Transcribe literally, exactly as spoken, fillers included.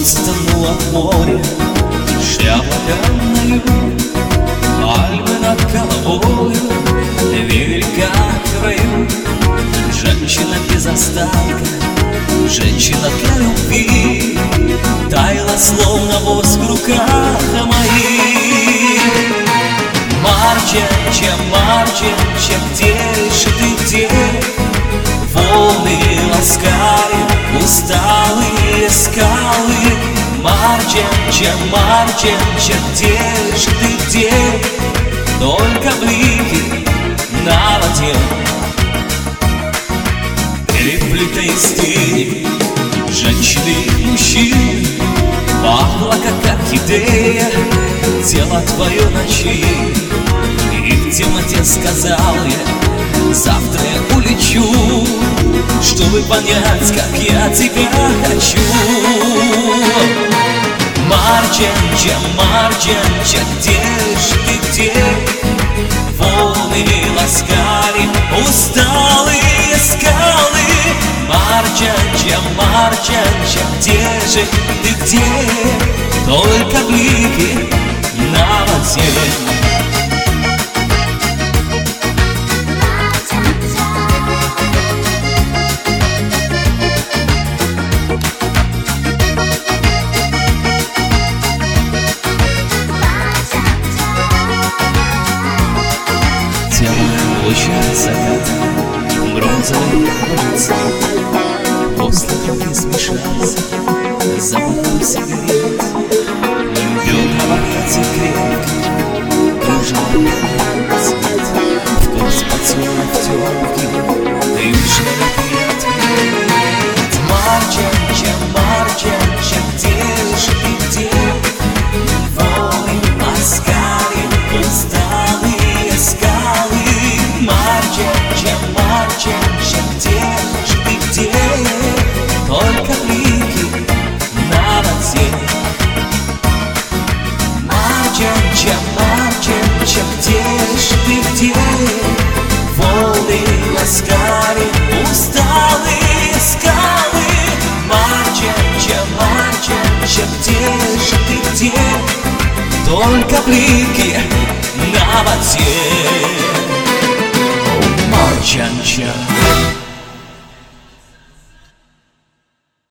тонула в море, шли облака на юг, пальмы над головою, велика в краю. Женщина без остатка, женщина для любви, таяла, словно воск в руках моих. Марджанча, Марджанча, где же ты, где? Волны ласкали усталые скалы. Марджанча, Марджанча, где же ты, где? Только блики на воде. Переплытой стыни женщины и мужчин, пахло, как орхидея, тело твое ночи. И в темноте сказал я: завтра я улечу, чтобы понять, как я тебя хочу. Марджанча, Марджанча, где же ты, где? Волны ласкали усталые скалы. Марджанча, Марджанча, где же ты, где? Только блики на воде. В лучах заката бронзовый кожица, после крови смешался запахом сигарет. Бедра в объятии крепко кружила цвет, вкус поцелуев теплый, южный ответ. Марджанча, Марджанча, где же ты, где? Волны ласкали усталые скалы. Марджанча, Марджанча, где же ты, где? Только блики на воде. Марджанча, Марджанча, где же ты, где? Волны ласкали усталые скалы. Марджанча, Марджанча, где же ты, где? Только блики на воде. Марджанча.